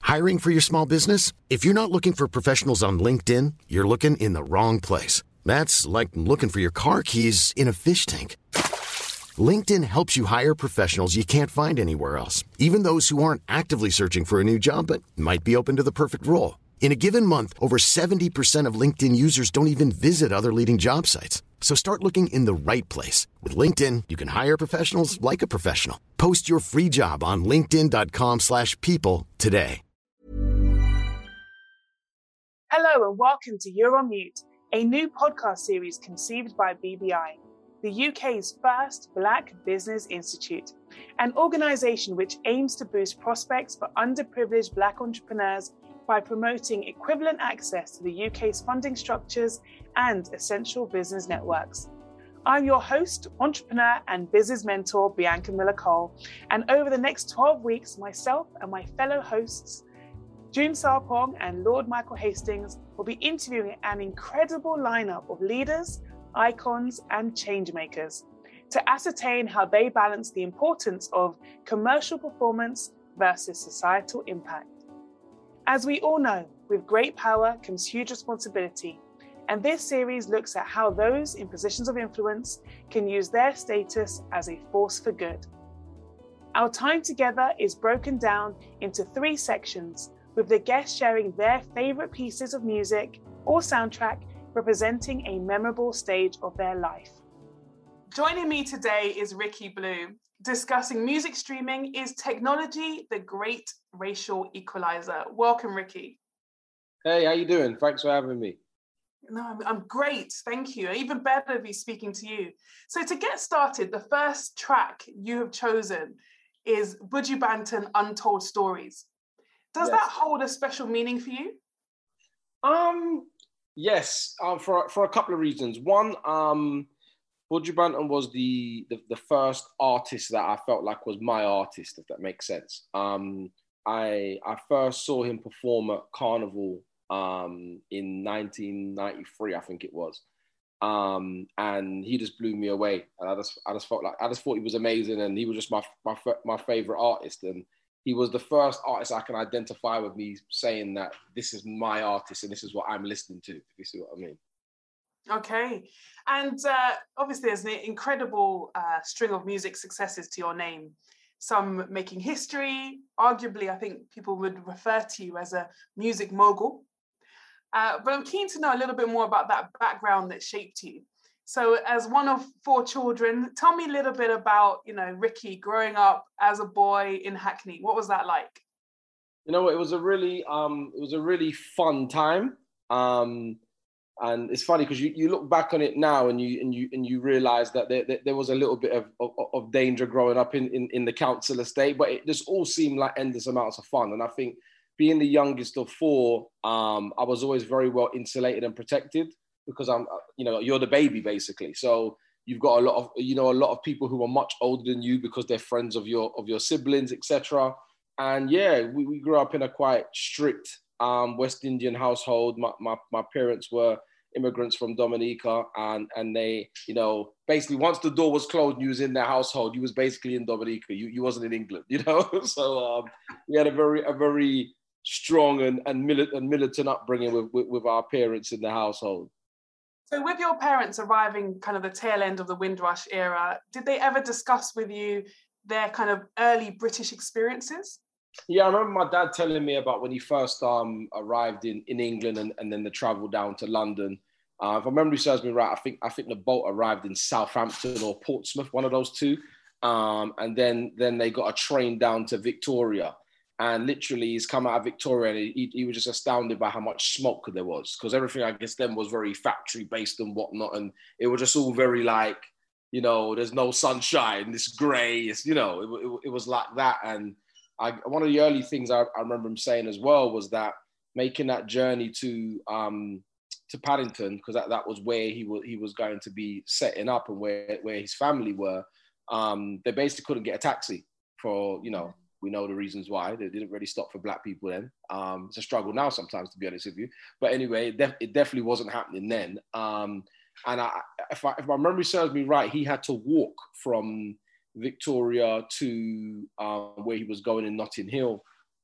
Hiring for your small business? If you're not looking for professionals on LinkedIn, you're looking in the wrong place. That's like looking for your car keys in a fish tank. LinkedIn helps you hire professionals you can't find anywhere else, even those who aren't actively searching for a new job but might be open to the perfect role. In a given month, over 70% of LinkedIn users don't even visit other leading job sites. So start looking in the right place. With LinkedIn, you can hire professionals like a professional. Post your free job on linkedin.com/people today. Hello and welcome to You're on Mute, a new podcast series conceived by BBI, the UK's first Black Business Institute, an organisation which aims to boost prospects for underprivileged Black entrepreneurs by promoting equivalent access to the UK's funding structures and essential business networks. I'm your host, entrepreneur and business mentor, Bianca Miller-Cole, and over the next 12 weeks, myself and my fellow hosts, June Sarpong and Lord Michael Hastings, will be interviewing an incredible lineup of leaders, icons, and changemakers to ascertain how they balance the importance of commercial performance versus societal impact. As we all know, with great power comes huge responsibility, and this series looks at how those in positions of influence can use their status as a force for good. Our time together is broken down into 3 sections, with the guests sharing their favourite pieces of music or soundtrack representing a memorable stage of their life. Joining me today is Ricky Blue, discussing music streaming. Is technology the great racial equalizer? Welcome, Ricky. Hey, how you doing? Thanks for having me. No, I'm great, thank you. Even better to be speaking to you. So to get started, the first track you have chosen is Buju Banton, Untold Stories. Does that hold a special meaning for you? Yes, for a couple of reasons. One, Buju Banton was the first artist that I felt like was my artist, if that makes sense. I first saw him perform at Carnival in 1993, I think it was. And he just blew me away. And I just thought he was amazing, and he was just my favorite artist. And he was the first artist I can identify with me saying that this is my artist and this is what I'm listening to, if you see what I mean. Okay. And obviously there's an incredible string of music successes to your name. Some making history. Arguably, I think people would refer to you as a music mogul. But I'm keen to know a little bit more about that background that shaped you. So as one of 4 children, tell me a little bit about, Ricky growing up as a boy in Hackney. What was that like? You know, it was a really fun time. And it's funny because you look back on it now and you realize that there was a little bit of danger growing up in the council estate, but it just all seemed like endless amounts of fun. And I think being the youngest of 4, I was always very well insulated and protected, because you're the baby basically. So you've got a lot of people who are much older than you because they're friends of your siblings, etc. And yeah, we grew up in a quite strict West Indian household. My parents were immigrants from Dominica, and they, basically once the door was closed and you was in their household, you was basically in Dominica. You wasn't in England, So we had a very strong and militant upbringing with our parents in the household. So with your parents arriving kind of the tail end of the Windrush era, did they ever discuss with you their kind of early British experiences? Yeah, I remember my dad telling me about when he first arrived in England and then the travel down to London. If my memory serves me right, I think the boat arrived in Southampton or Portsmouth, one of those two. And then they got a train down to Victoria. And literally, he's come out of Victoria and he was just astounded by how much smoke there was, because everything, I guess, then was very factory-based and whatnot. And it was just all very like, there's no sunshine, it's grey, it was like that. And one of the early things I remember him saying as well was that making that journey to Paddington, because that was where he was going to be setting up and where his family were, they basically couldn't get a taxi for, we know the reasons why. They didn't really stop for Black people then. It's a struggle now sometimes, to be honest with you. But anyway, it definitely wasn't happening then. And if my memory serves me right, he had to walk from Victoria to where he was going in Notting Hill.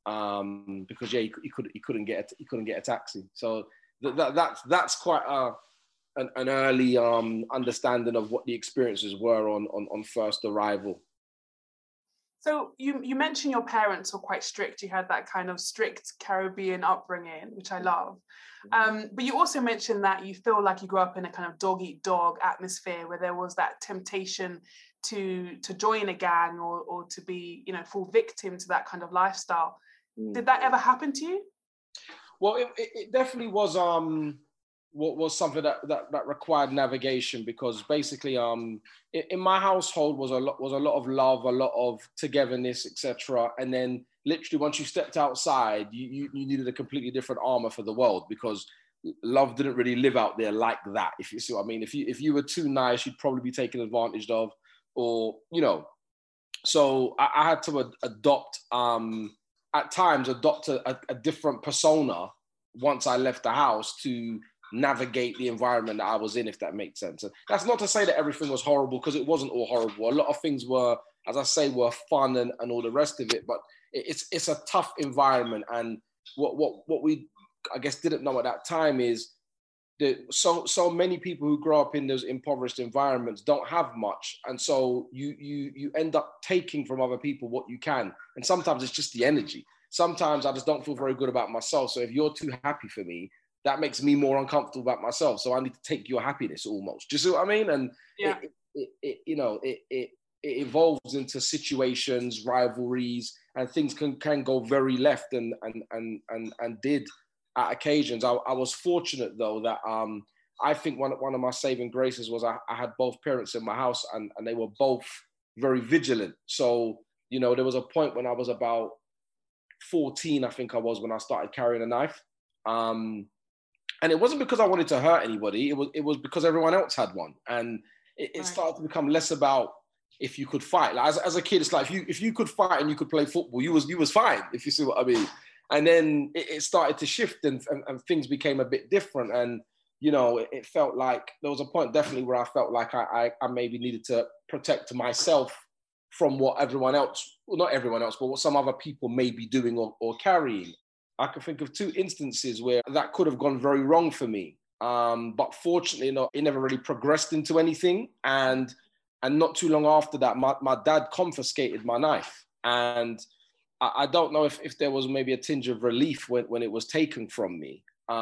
because he couldn't get a taxi. So that's quite an early understanding of what the experiences were on first arrival. So you mentioned your parents were quite strict. You had that kind of strict Caribbean upbringing, which I love. But you also mentioned that you feel like you grew up in a kind of dog-eat-dog atmosphere where there was that temptation to join a gang or to be, fall victim to that kind of lifestyle. Did that ever happen to you? Well, it definitely was something that required navigation, because basically in my household was a lot of love, a lot of togetherness, etc. And then literally once you stepped outside, you needed a completely different armor for the world, because love didn't really live out there like that, if you see what I mean. If you were too nice, you'd probably be taken advantage of, or so I had to adopt a different persona once I left the house to navigate the environment that I was in, if that makes sense. And that's not to say that everything was horrible, because it wasn't all horrible. A lot of things were, as I say, were fun and all the rest of it, but it's a tough environment. And what we, I guess, didn't know at that time is that so many people who grow up in those impoverished environments don't have much, and so you end up taking from other people what you can, and sometimes it's just the energy. Sometimes I just don't feel very good about myself, so if you're too happy for me, that makes me more uncomfortable about myself, so I need to take your happiness almost. Do you see what I mean? And yeah. It evolves into situations, rivalries, and things can go very left and did at occasions. I was fortunate though that I think one of my saving graces was I had both parents in my house, and they were both very vigilant. So, there was a point when I was about 14, I think I was, when I started carrying a knife. And it wasn't because I wanted to hurt anybody. It was because everyone else had one. And it started to become less about if you could fight. Like as a kid, it's like if you could fight and you could play football, you was fine, if you see what I mean. And then it started to shift and things became a bit different. And, it felt like there was a point definitely where I felt like I maybe needed to protect myself from what everyone else, well, not everyone else, but what some other people may be doing or carrying. I can think of 2 instances where that could have gone very wrong for me. But fortunately, it never really progressed into anything. And not too long after that, my dad confiscated my knife. And I don't know if there was maybe a tinge of relief when it was taken from me,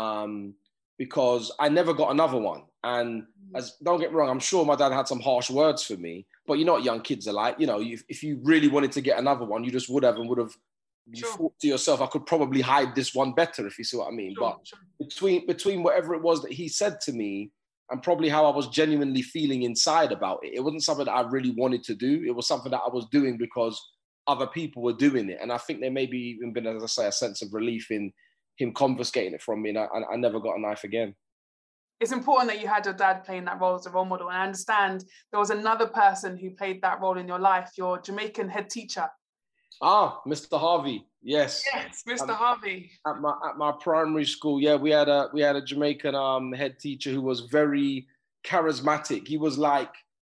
because I never got another one. And don't get me wrong, I'm sure my dad had some harsh words for me, but you know what young kids are like. If you really wanted to get another one, you just would have. You thought to yourself, I could probably hide this one better, if you see what I mean. But between whatever it was that he said to me and probably how I was genuinely feeling inside about it, it wasn't something that I really wanted to do. It was something that I was doing because other people were doing it. And I think there maybe even been, as I say, a sense of relief in him confiscating it from me. And I never got a knife again. It's important that you had your dad playing that role as a role model. And I understand there was another person who played that role in your life, your Jamaican head teacher. Mr. Harvey. Yes. Yes, Mr. Harvey. At my primary school, yeah, we had a Jamaican head teacher who was very charismatic. He was like,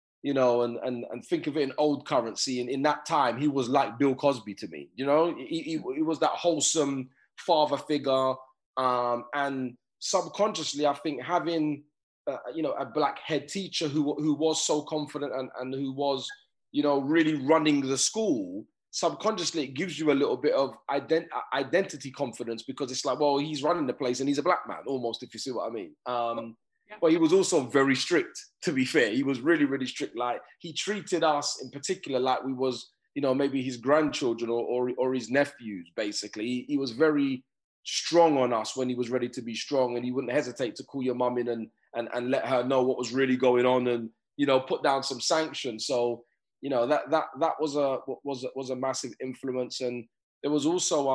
and think of it in old currency. And in that time, he was like Bill Cosby to me. He was that wholesome father figure. And subconsciously, I think having a black head teacher who was so confident and who was really running the school, subconsciously it gives you a little bit of identity confidence, because it's like, well, he's running the place and he's a black man almost, if you see what I mean. But he was also very strict, to be fair. He was really, really strict. Like, he treated us in particular like we was, maybe his grandchildren or his nephews, basically. He was very strong on us when he was ready to be strong, and he wouldn't hesitate to call your mum in and let her know what was really going on and, put down some sanctions. So, that was a massive influence. And there was also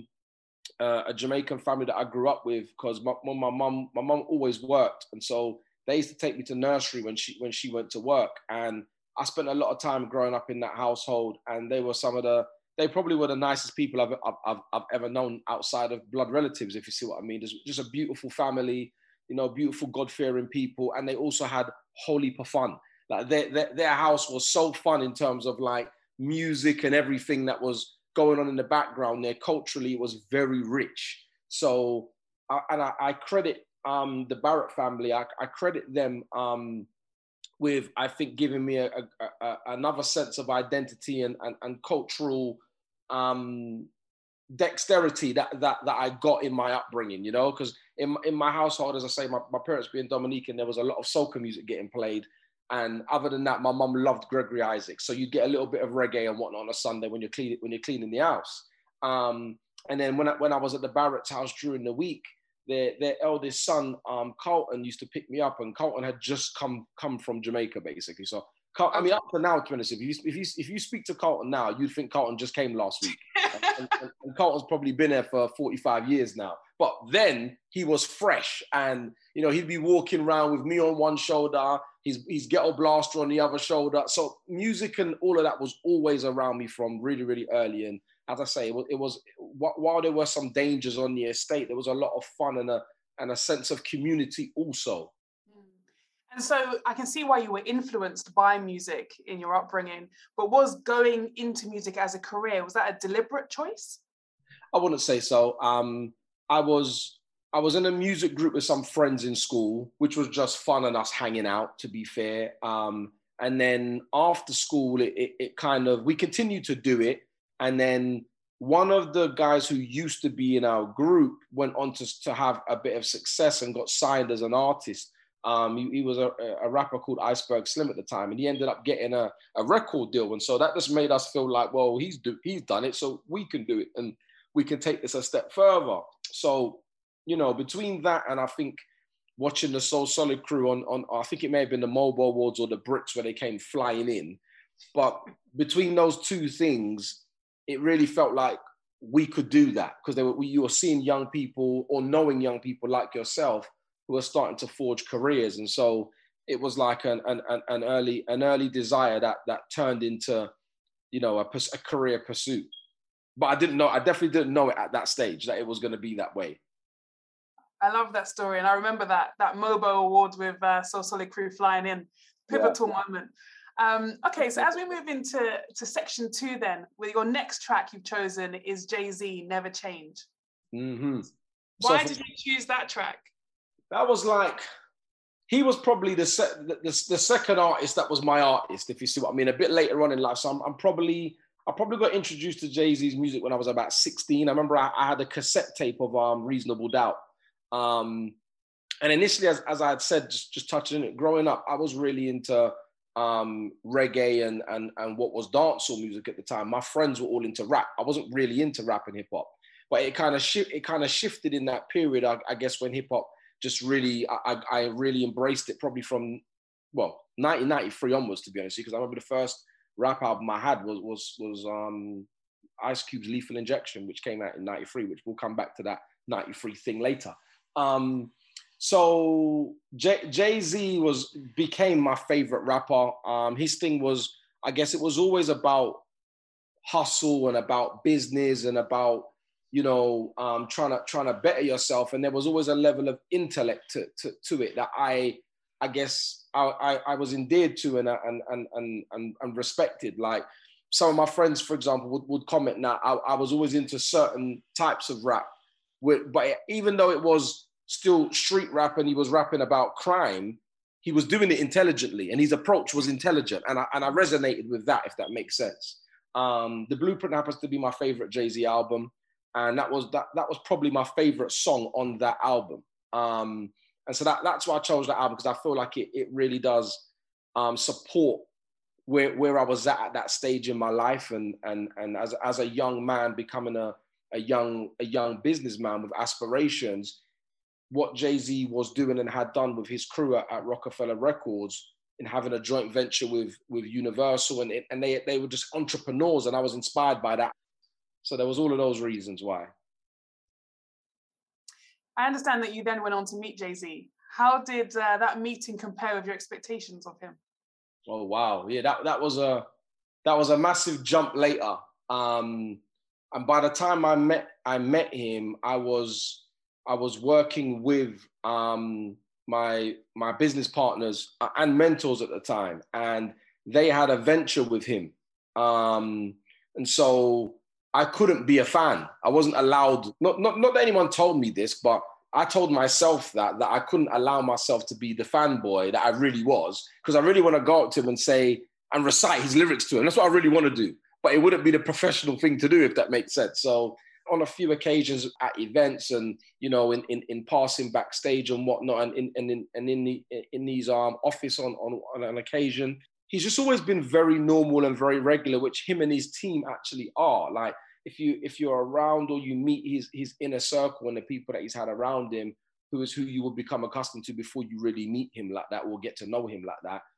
a Jamaican family that I grew up with, because my mum always worked, and so they used to take me to nursery when she went to work. And I spent a lot of time growing up in that household, and they were they probably were the nicest people I've ever known outside of blood relatives, if you see what I mean. There's just a beautiful family, beautiful God-fearing people, and they also had whole heap of fun. Like their house was so fun in terms of like music and everything that was going on in the background there culturally was very rich. So, I credit the Barrett family. I credit them with, I think, giving me another sense of identity and cultural dexterity that I got in my upbringing, you know, because in my household, as I say, my parents being Dominican, there was a lot of soca music getting played. And other than that, my mum loved Gregory Isaacs. So you get a little bit of reggae and whatnot on a Sunday when you're cleaning the house. And then when I was at the Barrett's house during the week, their eldest son, Carlton, used to pick me up, and Carlton had just come from Jamaica, basically. So, I mean, up to now, to be honest, if you speak to Carlton now, you'd think Carlton just came last week. and Carlton's probably been there for 45 years now. But then he was fresh, and you know, he'd be walking around with me on one shoulder, his ghetto blaster on the other shoulder. So music and all of that was always around me from really, really early. And as I say, it was while there were some dangers on the estate, there was a lot of fun and a sense of community also. And so I can see why you were influenced by music in your upbringing, but was going into music as a career, was that a deliberate choice? I wouldn't say so. I was in a music group with some friends in school, which was just fun and us hanging out, to be fair. And then after school, it kind of, we continued to do it. And then one of the guys who used to be in our group went on to have a bit of success and got signed as an artist. He was a rapper called Iceberg Slim at the time, and he ended up getting a record deal. And so that just made us feel like, well, he's done it, so we can do it, and we can take this a step further. So, you know, between that and I think watching the Soul Solid crew on I think it may have been the Mobile Awards or the Brits where they came flying in, but between those two things, it really felt like we could do that, because you were seeing young people or knowing young people like yourself who are starting to forge careers. And so it was like an early desire that turned into, you know, a career pursuit. But I definitely didn't know it at that stage that it was going to be that way. I love that story. And I remember that Mobile Awards with Soul Solid crew flying in, pivotal moment. Okay, so as we move into section 2 then, with your next track you've chosen is Jay-Z, Never Change. Mm-hmm. Why did you choose that track? That was like, he was probably the second artist that was my artist, if you see what I mean, a bit later on in life. So I probably got introduced to Jay-Z's music when I was about 16. I remember I had a cassette tape of Reasonable Doubt. And initially, as I had said, just touching it, growing up, I was really into reggae and what was dancehall music at the time. My friends were all into rap. I wasn't really into rap and hip hop, but it kind of shifted in that period, I guess, when hip hop just really, I really embraced it probably from, 1993 onwards, to be honest, because I remember the first rap album I had was Ice Cube's Lethal Injection, which came out in 93, which we'll come back to that 93 thing later. So Jay-Z became my favorite rapper. His thing was, I guess it was always about hustle and about business and about, you know, trying to better yourself. And there was always a level of intellect to it that I guess I was endeared to and respected. Like some of my friends, for example, would comment that I was always into certain types of rap. But even though it was still street rap and he was rapping about crime, he was doing it intelligently and his approach was intelligent. And I resonated with that, if that makes sense. The Blueprint happens to be my favorite Jay-Z album. And that was probably my favorite song on that album. And so that's why I chose that album, because I feel like it really does support where I was at that stage in my life. And as a young man becoming a young businessman with aspirations, what Jay-Z was doing and had done with his crew at Rockefeller Records and having a joint venture with Universal, and they were just entrepreneurs, and I was inspired by that. So there was all of those reasons why. I understand that you then went on to meet Jay-Z. How did that meeting compare with your expectations of him? Oh wow, yeah, that was a massive jump later. And by the time I met him, I was working with my business partners and mentors at the time, and they had a venture with him. And so I couldn't be a fan. I wasn't allowed, not that anyone told me this, but I told myself that I couldn't allow myself to be the fanboy that I really was, because I really want to go up to him and say, and recite his lyrics to him. That's what I really want to do. But it wouldn't be the professional thing to do, if that makes sense. So on a few occasions at events and, you know, in passing backstage and whatnot, and in these office on an occasion, he's just always been very normal and very regular, which him and his team actually are. Like, if you're around or you meet his inner circle and the people that he's had around him, who you will become accustomed to before you really meet him like that or get to know him like that.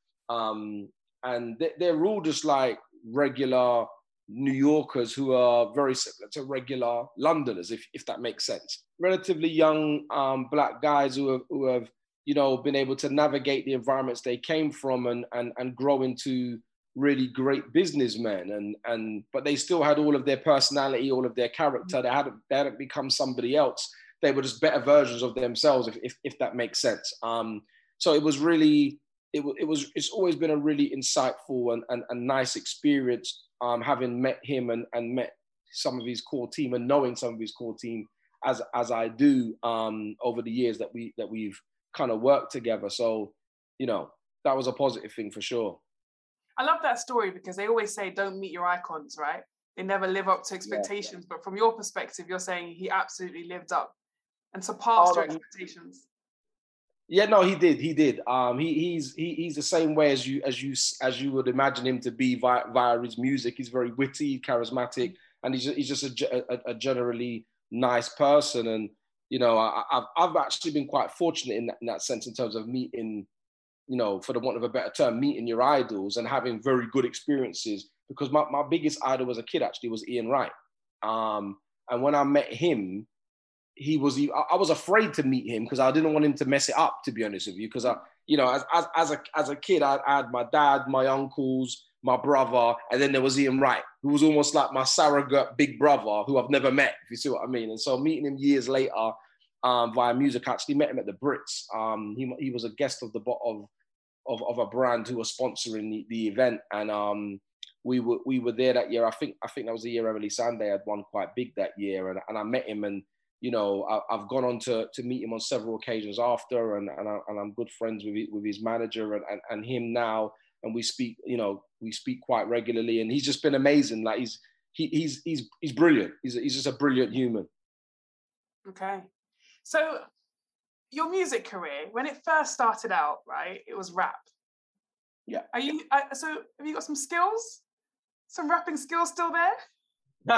And they're all just like regular New Yorkers who are very similar to regular Londoners, if that makes sense. Relatively young Black guys who have you know, been able to navigate the environments they came from and grow into really great businessmen. But they still had all of their personality, all of their character. They hadn't become somebody else. They were just better versions of themselves, if that makes sense. So it was really, it's always been a really insightful and nice experience, having met him and met some of his core team and knowing some of his core team as I do over the years that we've kind of worked together. So, you know, that was a positive thing for sure. I love that story because they always say don't meet your icons, right? They never live up to expectations. Yeah. But from your perspective, you're saying he absolutely lived up and surpassed your expectations. Yeah, no, he did. He's the same way as you would imagine him to be via his music. He's very witty, charismatic, and he's just a generally nice person. And you know, I've actually been quite fortunate in that sense, in terms of meeting, you know, for the want of a better term, meeting your idols and having very good experiences. Because my biggest idol as a kid actually was Ian Wright. And when I met him, I was afraid to meet him because I didn't want him to mess it up, to be honest with you. Because as a kid, I had my dad, my uncles, my brother, and then there was Ian Wright, who was almost like my surrogate big brother, who I've never met, if you see what I mean. And so meeting him years later via music, I actually met him at the Brits. He was a guest of a brand who was sponsoring the event, and we were there that year. I think that was the year Emily Sandé had won quite big that year, and I met him, and you know, I've gone on to meet him on several occasions after, and I'm good friends with his manager and him now, and we speak quite regularly, and he's just been amazing. Like he's brilliant. He's just a brilliant human. Okay, so your music career, when it first started out, right, it was rap. Yeah. So have you got some skills? Some rapping skills still there?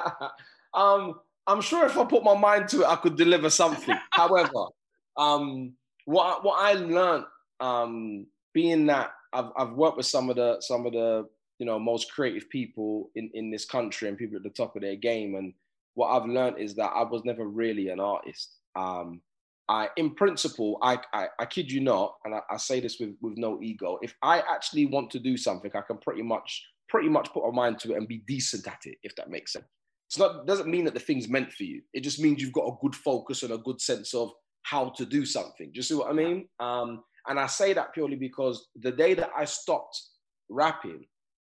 I'm sure if I put my mind to it, I could deliver something. However, what I learned, being that I've worked with some of the you know, most creative people in this country and people at the top of their game, and what I've learned is that I was never really an artist. In principle, I kid you not, and I say this with no ego. If I actually want to do something, I can pretty much put my mind to it and be decent at it, if that makes sense. Doesn't mean that the thing's meant for you. It just means you've got a good focus and a good sense of how to do something. Do you see what I mean? And I say that purely because the day that I stopped rapping,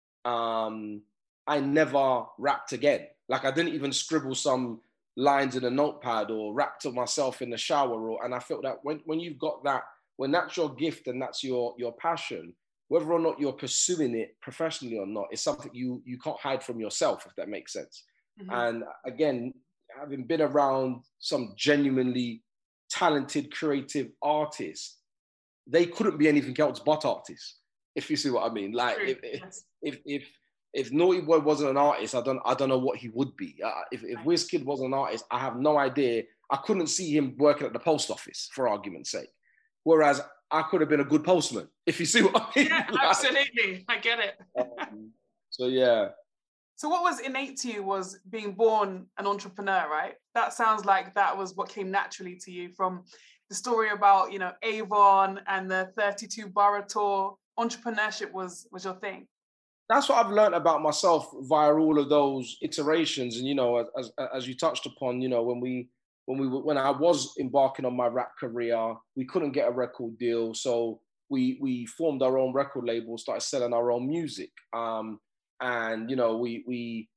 I never rapped again. Like I didn't even scribble some lines in a notepad or rap to myself in the shower. And I felt that when you've got that, when that's your gift and that's your passion, whether or not you're pursuing it professionally or not, it's something you can't hide from yourself, if that makes sense. Mm-hmm. And again, having been around some genuinely talented, creative artists, they couldn't be anything else but artists, if you see what I mean. Like if Naughty Boy wasn't an artist, I don't know what he would be. If Wizkid wasn't an artist, I have no idea. I couldn't see him working at the post office, for argument's sake. Whereas I could have been a good postman, if you see what I mean. Yeah, absolutely. I get it. So yeah. So what was innate to you was being born an entrepreneur, right? That sounds like that was what came naturally to you from the story about, you know, Avon and the 32 borough tour. Entrepreneurship was your thing. That's what I've learned about myself via all of those iterations. And, you know, as you touched upon, you know, when I was embarking on my rap career, we couldn't get a record deal. So we formed our own record label, started selling our own music. And, you know, we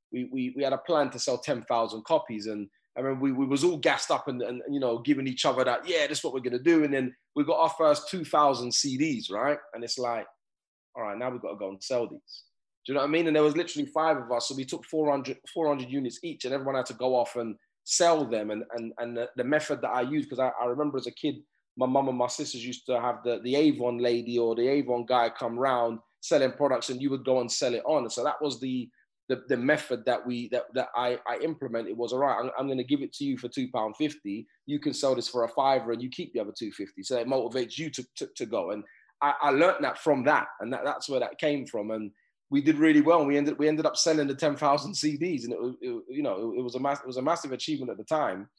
we had a plan to sell 10,000 copies, and I remember we was all gassed up and you know, giving each other that, yeah, this is what we're gonna do. And then we got our first 2,000 CDs, right? And it's like, all right, now we've got to go and sell these. Do you know what I mean? And there was literally 5 of us, so we took 400 units each, and everyone had to go off and sell them. And the method that I used, because I remember as a kid, my mum and my sisters used to have the Avon lady or the Avon guy come round selling products, and you would go and sell it on. And so that was the method that I implemented. Was, all right, I'm going to give it to you for £2.50. You can sell this for a £5 and you keep the other £2.50. So it motivates you to go. And I learned that from that, and that's where that came from. And we did really well. And we ended up selling the 10,000 CDs, and it was a massive achievement at the time.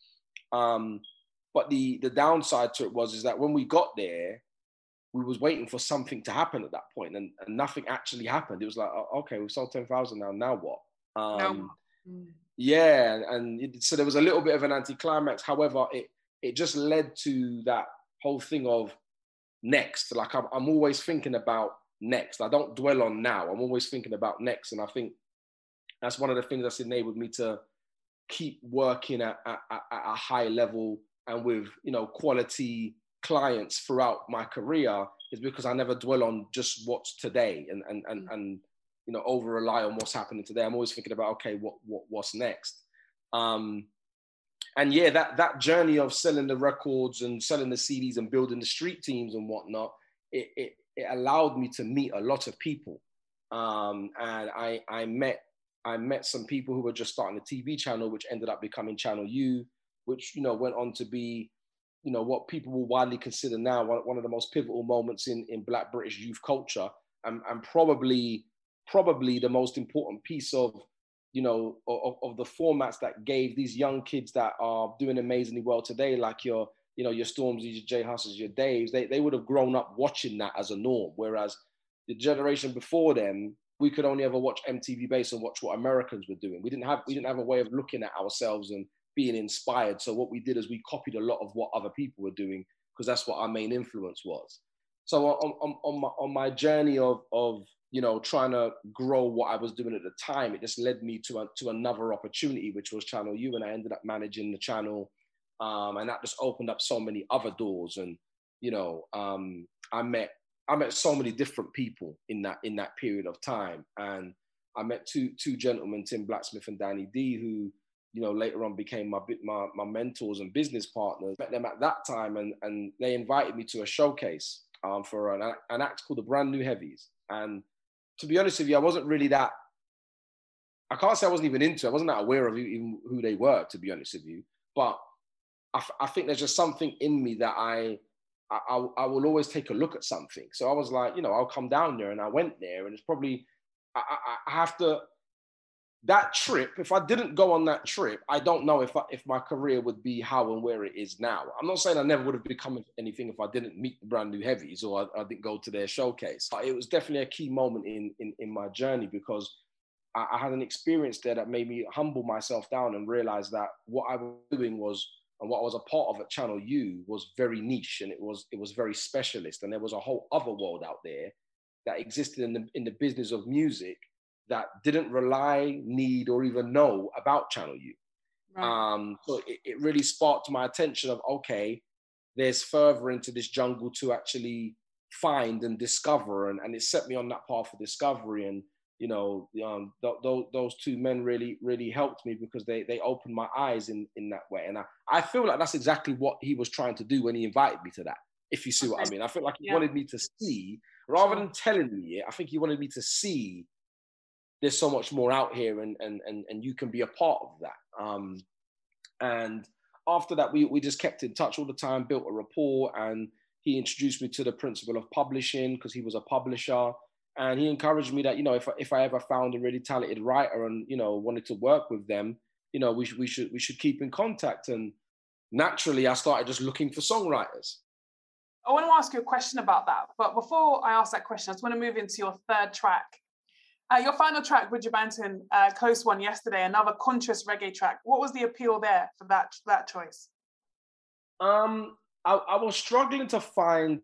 But the downside to it is that when we got there, we was waiting for something to happen at that point, and nothing actually happened. It was like, oh, okay, we've sold 10,000 now what? Yeah, so there was a little bit of an anticlimax. However, it just led to that whole thing of next. Like I'm always thinking about next. I don't dwell on now. I'm always thinking about next, and I think that's one of the things that's enabled me to keep working at a high level and with, you know, quality clients throughout my career, is because I never dwell on just what's today and you know, over rely on what's happening today. I'm always thinking about, okay, what's next. And yeah, that journey of selling the records and selling the CDs and building the street teams and whatnot, it allowed me to meet a lot of people. And I met some people who were just starting a TV channel, which ended up becoming Channel U, which, you know, went on to be, you know, what people will widely consider now one of the most pivotal moments in Black British youth culture, and probably the most important piece of, you know, of the formats that gave these young kids that are doing amazingly well today, like your Stormzy's, your J Hustles, your Daves, they would have grown up watching that as a norm, whereas the generation before them, we could only ever watch MTV Base and watch what Americans were doing. We didn't have a way of looking at ourselves and being inspired. So what we did is we copied a lot of what other people were doing, because that's what our main influence was. So on my journey of you know, trying to grow what I was doing at the time, it just led me to another opportunity, which was Channel U, and I ended up managing the channel, and that just opened up so many other doors. And you know, I met so many different people in that period of time, and I met two gentlemen, Tim Blacksmith and Danny D, who, you know, later on became my mentors and business partners. Met them at that time, and they invited me to a showcase for an act called the Brand New Heavies. And to be honest with you, I wasn't really that, I can't say I wasn't even into it. I wasn't that aware of even who they were, to be honest with you. But I think there's just something in me that I will always take a look at something. So I was like, you know, I'll come down there, and I went there, and it's probably, I have to, that trip, if I didn't go on that trip, I don't know if my career would be how and where it is now. I'm not saying I never would have become anything if I didn't meet the Brand New Heavies or I didn't go to their showcase. But it was definitely a key moment in my journey, because I had an experience there that made me humble myself down and realize that what I was doing was, and what I was a part of at Channel U, was very niche, and it was very specialist. And there was a whole other world out there that existed in the business of music that didn't rely, need, or even know about Channel U. Right. So it really sparked my attention of, okay, there's further into this jungle to actually find and discover. And it set me on that path of discovery. And, you know, those two men really, really helped me, because they opened my eyes in that way. And I feel like that's exactly what he was trying to do when he invited me to that, if you see what I mean. I feel like he wanted me to see, rather than telling me it, I think he wanted me to see there's so much more out here, and you can be a part of that. And after that, we just kept in touch all the time, built a rapport, and he introduced me to the principle of publishing, because he was a publisher. And he encouraged me that, you know, if I ever found a really talented writer and, you know, wanted to work with them, you know, we should keep in contact. And naturally, I started just looking for songwriters. I want to ask you a question about that. But before I ask that question, I just want to move into your third track. Your final track, Buju Banton, Close One Yesterday, another conscious reggae track. What was the appeal there for that choice? I was struggling to find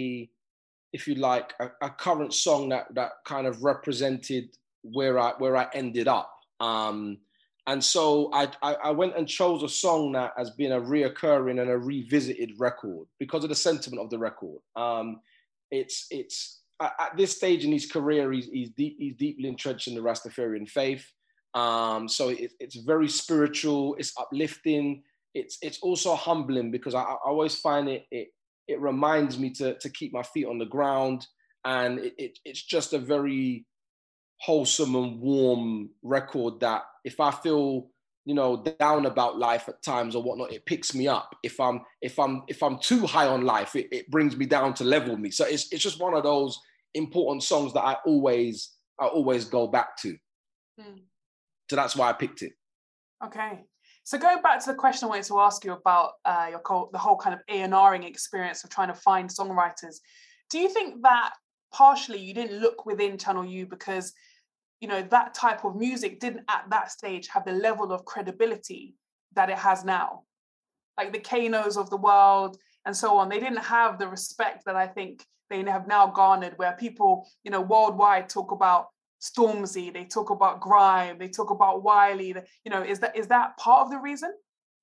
if you like, a current song that kind of represented where I ended up. And so I went and chose a song that has been a reoccurring and a revisited record because of the sentiment of the record. It's at this stage in his career, he's deeply entrenched in the Rastafarian faith. So it's very spiritual. It's uplifting. It's also humbling because I always find it reminds me to keep my feet on the ground, and it's just a very wholesome and warm record that if I feel, you know, down about life at times or whatnot, it picks me up. If I'm too high on life, it brings me down to level me. So it's just one of those important songs that I always go back to. So that's why I picked it. Okay. So going back to the question I wanted to ask you about the whole kind of A&Ring experience of trying to find songwriters, do you think that partially you didn't look within Channel U because, you know, that type of music didn't at that stage have the level of credibility that it has now? Like the Kanos of the world and so on, they didn't have the respect that I think they have now garnered, where people, you know, worldwide talk about Stormzy, they talk about Grime, they talk about Wiley. You know, is that part of the reason?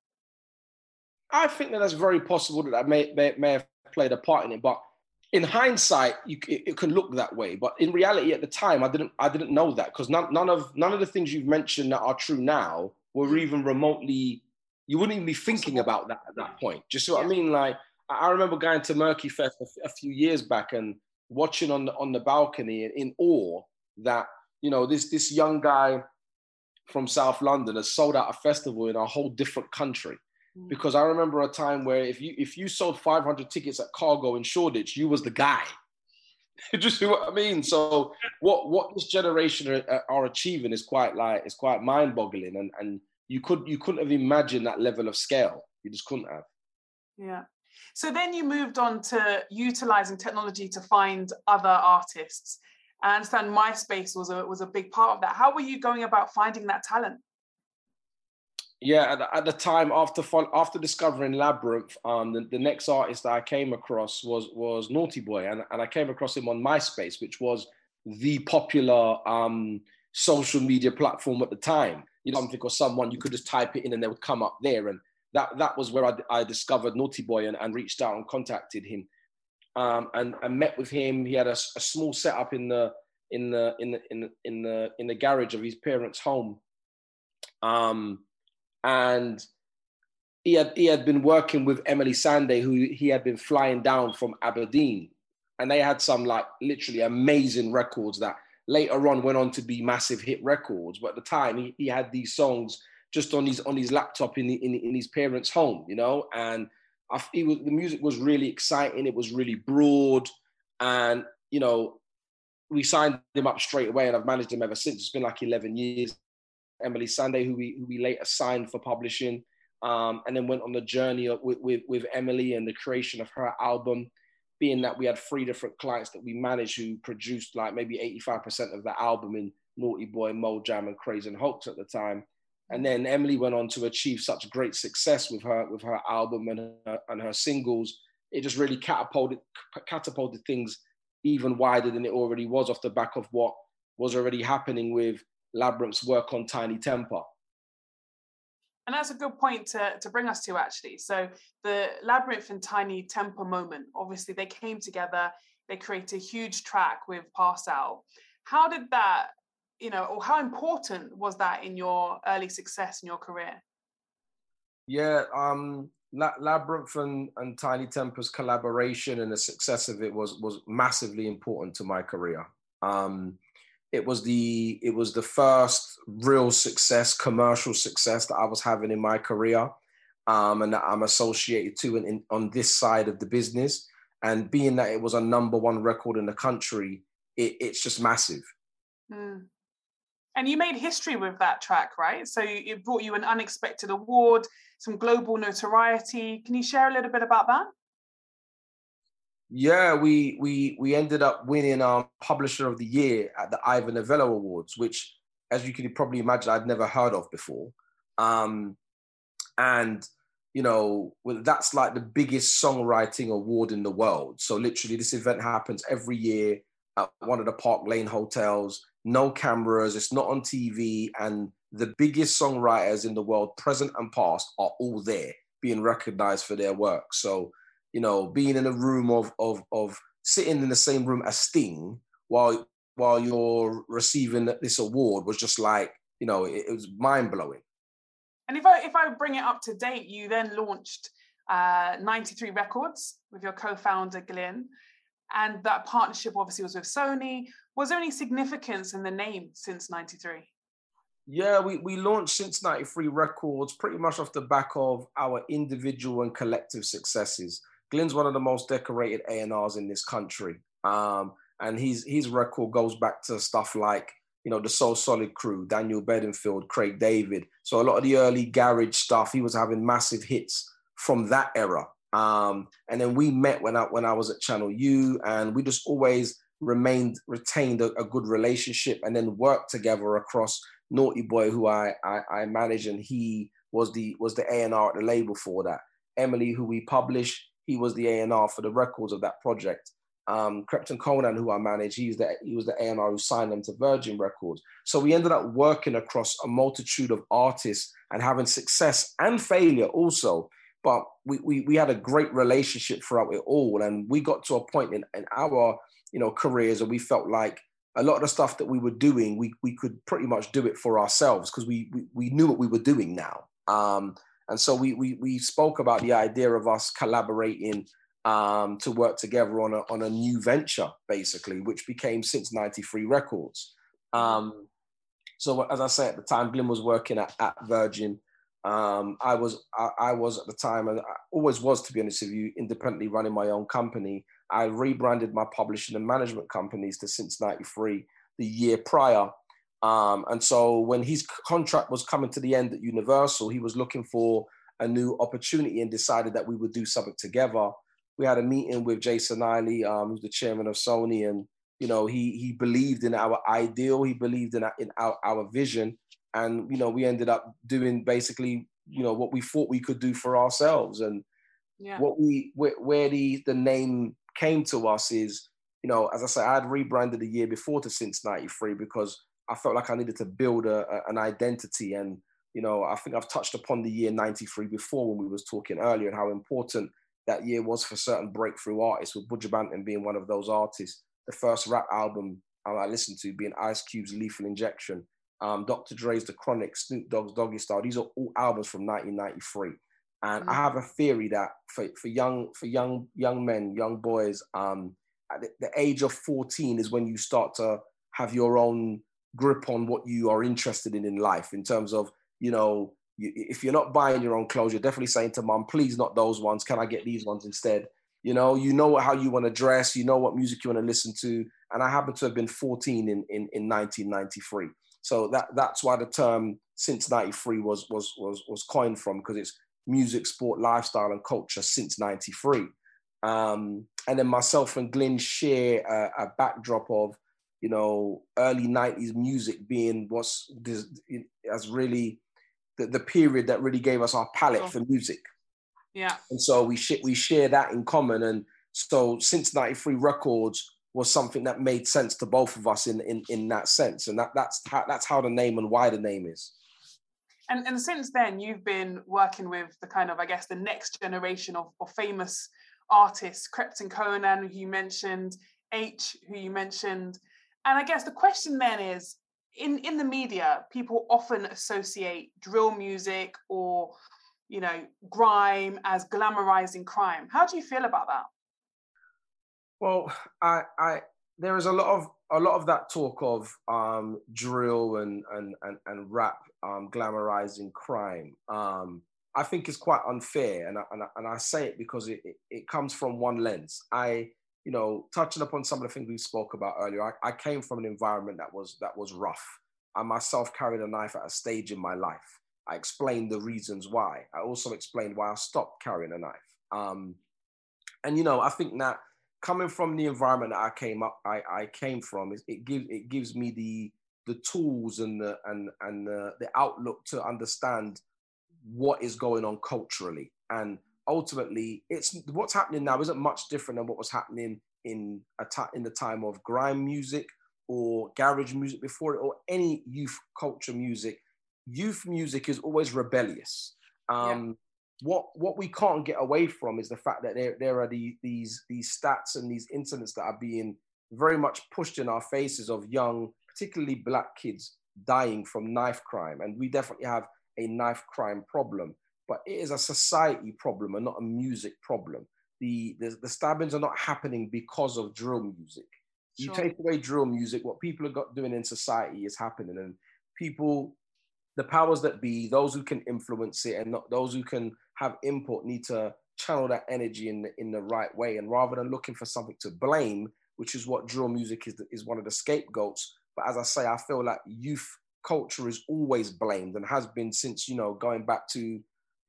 I think that's very possible that may have played a part in it, but in hindsight, it can look that way. But in reality, at the time, I didn't know that, because none of the things you've mentioned that are true now were even remotely. You wouldn't even be thinking about that at that point. Just see what I mean? Like, I remember going to Murky Fest a few years back and watching on the balcony in awe that, you know, this young guy from South London has sold out a festival in a whole different country. Because I remember a time where if you sold 500 tickets at Cargo in Shoreditch, you was the guy. You just see what I mean? So what this generation are achieving is quite mind-boggling, and you couldn't have imagined that level of scale. You just couldn't have. Yeah. So then you moved on to utilizing technology to find other artists. I understand MySpace was a big part of that. How were you going about finding that talent? Yeah, at the time, after discovering Labrinth, the next artist that I came across was Naughty Boy, and I came across him on MySpace, which was the popular social media platform at the time. You know, something or someone, you could just type it in and they would come up there, and that was where I discovered Naughty Boy and reached out and contacted him, and met with him. He had a small setup in the garage of his parents' home. And he had been working with Emeli Sandé, who he had been flying down from Aberdeen, and they had some like literally amazing records that later on went on to be massive hit records. But at the time, he had these songs just on his laptop in his parents' home, you know. And the music was really exciting. It was really broad, and you know, we signed him up straight away, and I've managed him ever since. It's been like 11 years. Emeli Sandé, who we later signed for publishing, and then went on the journey with Emeli and the creation of her album, being that we had 3 different clients that we managed who produced like maybe 85% of the album in Naughty Boy, Mo Jam, and Craze and Hoax at the time. And then Emeli went on to achieve such great success with her album and her singles. It just really catapulted things even wider than it already was, off the back of what was already happening with Labrinth's work on Tinie Tempah. And that's a good point to bring us to, actually. So the Labrinth and Tinie Tempah moment, obviously they came together, they created a huge track with Pass Out. How did that, you know, or how important was that in your early success in your career? Yeah, Labrinth and Tinie Tempah's collaboration and the success of it was massively important to my career. It was the first real success, commercial success that I was having in my career, and that I'm associated to on this side of the business. And being that it was a #1 record in the country, it's just massive. And you made history with that track, right? So it brought you an unexpected award, some global notoriety. Can you share a little bit about that? Yeah, we ended up winning our Publisher of the Year at the Ivor Novello Awards, which, as you can probably imagine, I'd never heard of before. And, you know, that's like the biggest songwriting award in the world. So literally this event happens every year at one of the Park Lane hotels, no cameras, it's not on TV. And the biggest songwriters in the world, present and past, are all there being recognized for their work. So, you know, being in a room of sitting in the same room as Sting while you're receiving this award was just like, you know, it was mind blowing. And if I bring it up to date, you then launched 93 Records with your co-founder Glyn, and that partnership obviously was with Sony. Was there any significance in the name since 93? Yeah, we launched Since 93 Records pretty much off the back of our individual and collective successes. Glyn's one of the most decorated A&Rs in this country. And his record goes back to stuff like, you know, the Soul Solid crew, Daniel Bedingfield, Craig David. So a lot of the early garage stuff, he was having massive hits from that era. And then we met when I was at Channel U, and we just always retained a good relationship, and then worked together across Naughty Boy, who I managed, and he was the A&R at the label for that. Emily, who we published, he was the A&R for the records of that project. Krypton Conan, who I managed, he was the A&R who signed them to Virgin Records. So we ended up working across a multitude of artists and having success and failure also. But we had a great relationship throughout it all. And we got to a point in our, you know, careers where we felt like a lot of the stuff that we were doing, we could pretty much do it for ourselves because we knew what we were doing now. And so we spoke about the idea of us collaborating to work together on a new venture, basically, which became Since 93 Records. So as I say, at the time, Glyn was working at Virgin. I was at the time, and I always was, to be honest with you, independently running my own company. I rebranded my publishing and management companies to Since 93 the year prior. And so when his contract was coming to the end at Universal, he was looking for a new opportunity and decided that we would do something together. We had a meeting with Jason Eiley, who's the chairman of Sony, and you know he believed in our ideal, he believed in our vision, and you know we ended up doing basically you know what we thought we could do for ourselves. And where the name came to us is, you know, as I said, I had rebranded the year before to Since 93 because I felt like I needed to build an identity. And you know, I think I've touched upon the year 93 before when we was talking earlier and how important that year was for certain breakthrough artists, with Buju Banton being one of those artists. The first rap album I listened to being Ice Cube's Lethal Injection, Dr. Dre's The Chronic, Snoop Dogg's Doggy Style. These are all albums from 1993. And I have a theory that for young men, young boys, at the age of 14 is when you start to have your own grip on what you are interested in life, in terms of, you know, if you're not buying your own clothes, you're definitely saying to mom, please not those ones. Can I get these ones instead? You know how you want to dress, you know what music you want to listen to. And I happen to have been 14 in 1993. So that's why the term Since 93 was coined from, because it's music, sport, lifestyle, and culture since 93. And then myself and Glyn share a backdrop of, you know, early 90s music being as really the period that really gave us our palette for music. Yeah. And so we share that in common. And so Since 93 Records was something that made sense to both of us in that sense. And that's how the name and why the name is. And since then, you've been working with the kind of, I guess, the next generation of famous artists, Krypton Conan, who you mentioned, H, who you mentioned. And I guess the question then is, in the media, people often associate drill music or, you know, grime as glamorizing crime. How do you feel about that? Well, there is a lot of that talk of drill and rap glamorizing crime. I think is quite unfair, and I say it because it comes from one lens. You know, touching upon some of the things we spoke about earlier, I came from an environment that was rough. I myself carried a knife at a stage in my life. I explained the reasons why. I also explained why I stopped carrying a knife. And you know, I think that coming from the environment that I came from, it gives me the tools and the outlook to understand what is going on culturally. And ultimately, what's happening now isn't much different than what was happening in the time of grime music or garage music before it, or any youth culture music. youth music is always rebellious. Yeah. What we can't get away from is the fact that there are these stats and these incidents that are being very much pushed in our faces of young, particularly Black kids dying from knife crime. And we definitely have a knife crime problem, but it is a society problem and not a music problem. The stabbings are not happening because of drill music. You Sure. take away drill music, what people are doing in society is happening. And people, the powers that be, those who can influence it and not those who can have input, need to channel that energy in the right way. And rather than looking for something to blame, which is what drill music is one of the scapegoats. But as I say, I feel like youth culture is always blamed and has been since, going back to,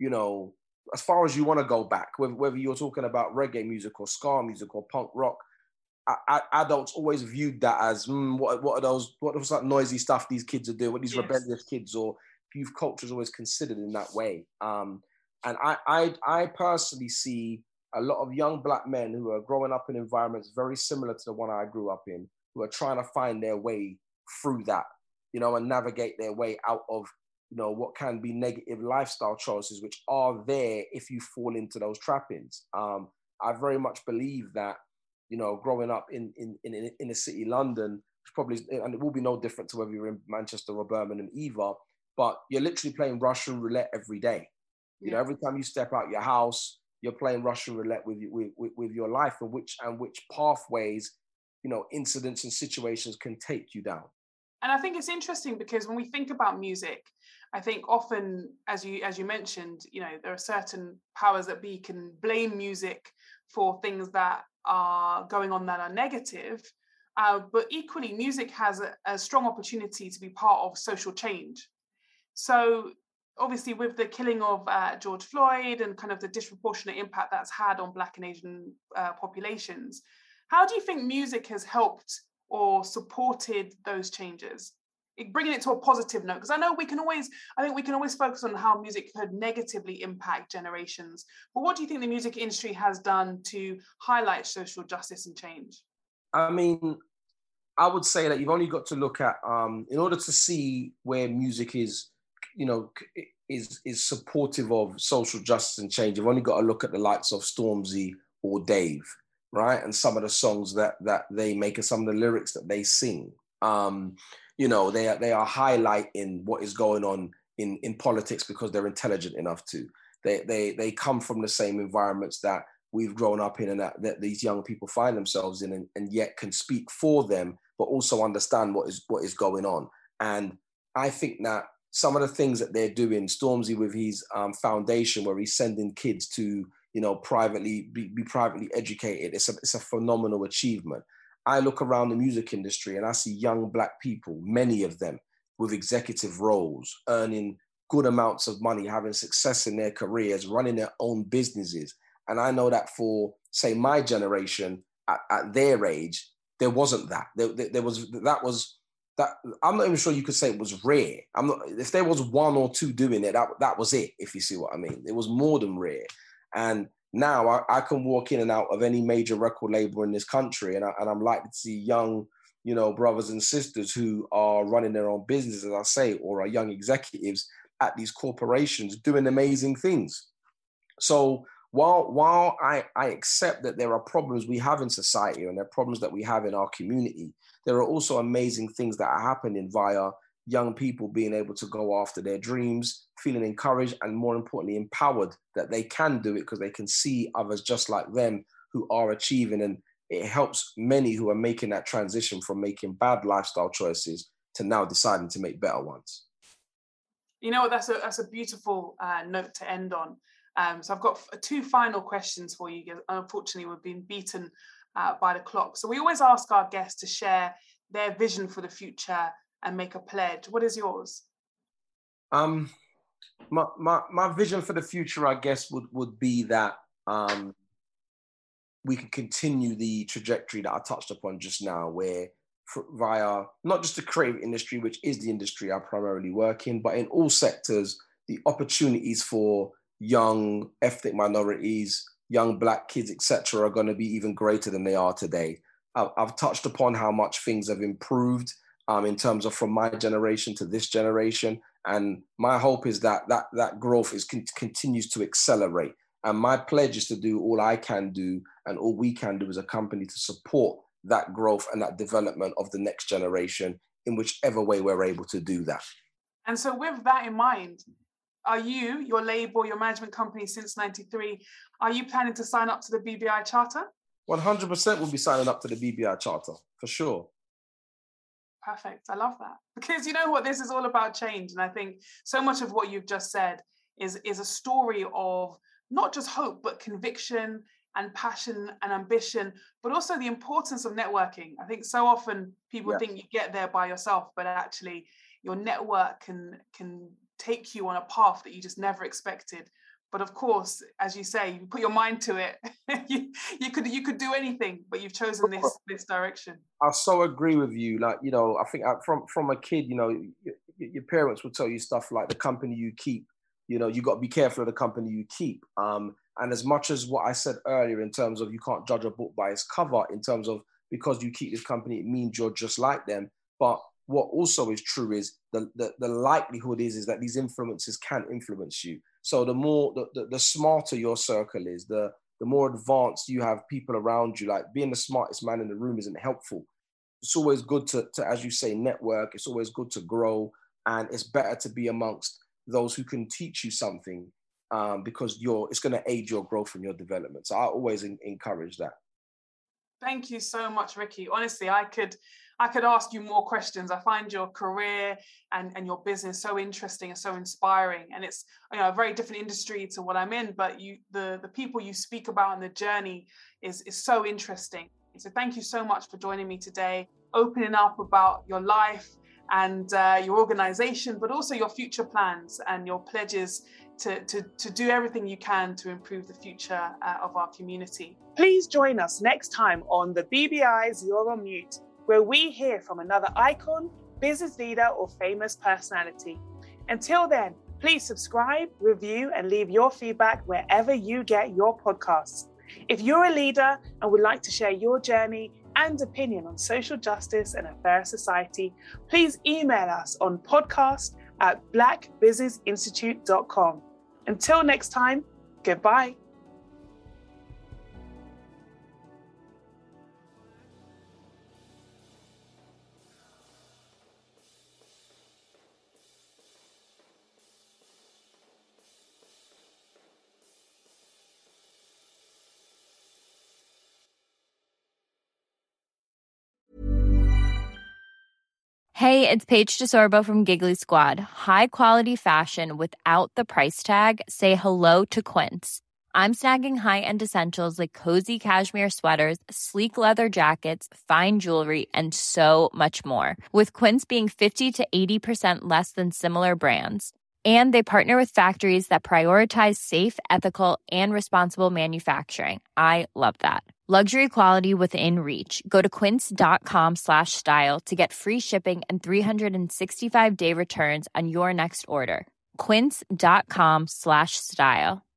as far as you want to go back, whether you're talking about reggae music or ska music or punk rock, adults always viewed that as what's that noisy stuff these kids are doing, what these rebellious kids, or youth culture is always considered in that way. And I personally see a lot of young Black men who are growing up in environments very similar to the one I grew up in, who are trying to find their way through that, and navigate their way out of, what can be negative lifestyle choices, which are there if you fall into those trappings. I very much believe that, growing up in a city, London, which probably, and it will be no different to whether you're in Manchester or Birmingham either, but you're literally playing Russian roulette every day. Every time you step out your house, you're playing Russian roulette with your life, and which pathways, incidents and situations can take you down. And I think it's interesting because when we think about music, I think often, as you mentioned, there are certain powers that be can blame music for things that are going on that are negative. But equally, music has a strong opportunity to be part of social change. So obviously, with the killing of George Floyd and kind of the disproportionate impact that's had on Black and Asian populations, how do you think music has helped or supported those changes, bringing it to a positive note? Because I think we can always focus on how music could negatively impact generations. But what do you think the music industry has done to highlight social justice and change? I mean, I would say that you've only got to look at, in order to see where music is, is supportive of social justice and change, you've only got to look at the likes of Stormzy or Dave, right? And some of the songs that they make and some of the lyrics that they sing. They are highlighting what is going on in politics because they're intelligent enough to. They come from the same environments that we've grown up in and that these young people find themselves in, and yet can speak for them, but also understand what is going on. And I think that some of the things that they're doing, Stormzy with his foundation, where he's sending kids to, privately be privately educated, it's a phenomenal achievement. I look around the music industry and I see young Black people, many of them with executive roles, earning good amounts of money, having success in their careers, running their own businesses. And I know that for, say, my generation at their age, there wasn't that. That I'm not even sure you could say it was rare. If there was one or two doing it, that was it, if you see what I mean. It was more than rare. And now I can walk in and out of any major record label in this country, and I'm likely to see young, brothers and sisters who are running their own business, as I say, or are young executives at these corporations doing amazing things. So while I accept that there are problems we have in society and there are problems that we have in our community, there are also amazing things that are happening via young people being able to go after their dreams, feeling encouraged and, more importantly, empowered that they can do it because they can see others just like them who are achieving. And it helps many who are making that transition from making bad lifestyle choices to now deciding to make better ones. That's a beautiful note to end on. So I've got two final questions for you. Unfortunately, we've been beaten by the clock. So we always ask our guests to share their vision for the future and make a pledge. What is yours? My vision for the future, I guess, would be that we can continue the trajectory that I touched upon just now, where via not just the creative industry, which is the industry I primarily work in, but in all sectors, the opportunities for young ethnic minorities, young Black kids, etc., are going to be even greater than they are today. I've touched upon how much things have improved in terms of from my generation to this generation, And my hope is that growth continues to accelerate. And my pledge is to do all I can do and all we can do as a company to support that growth and that development of the next generation in whichever way we're able to do that. And so with that in mind, are you, your label, your management company since 93, are you planning to sign up to the BBI Charter? 100% will be signing up to the BBI Charter, for sure. Perfect. I love that. Because you know what, this is all about change. And I think so much of what you've just said is a story of not just hope, but conviction and passion and ambition, but also the importance of networking. I think so often people think you get there by yourself, but actually your network can take you on a path that you just never expected. But of course, as you say, you put your mind to it. you could do anything, but you've chosen this direction. I so agree with you. Like, you know, I think from a kid, you know, your parents will tell you stuff like the company you keep. You know, you got to be careful of the company you keep. And as much as what I said earlier in terms of you can't judge a book by its cover, in terms of because you keep this company, it means you're just like them. But what also is true is the likelihood is that these influences can influence you. So the more, the smarter your circle is, the more advanced you have people around you. Like being the smartest man in the room isn't helpful. It's always good to as you say, network. It's always good to grow. And it's better to be amongst those who can teach you something because it's going to aid your growth and your development. So I always encourage that. Thank you so much, Ricky. Honestly, I could ask you more questions. I find your career and your business so interesting and so inspiring. And it's, you know, a very different industry to what I'm in, but the people you speak about and the journey is so interesting. So thank you so much for joining me today, opening up about your life and your organization, but also your future plans and your pledges to do everything you can to improve the future of our community. Please join us next time on the BBI's You're on Mute, where we hear from another icon, business leader, or famous personality. Until then, please subscribe, review, and leave your feedback wherever you get your podcasts. If you're a leader and would like to share your journey and opinion on social justice and a fairer society, please email us on podcast@blackbusinessinstitute.com. Until next time, goodbye. Hey, it's Paige DeSorbo from Giggly Squad. High quality fashion without the price tag. Say hello to Quince. I'm snagging high-end essentials like cozy cashmere sweaters, sleek leather jackets, fine jewelry, and so much more. With Quince being 50 to 80% less than similar brands. And they partner with factories that prioritize safe, ethical, and responsible manufacturing. I love that. Luxury quality within reach. Go to quince.com/style to get free shipping and 365-day returns on your next order. Quince.com/style.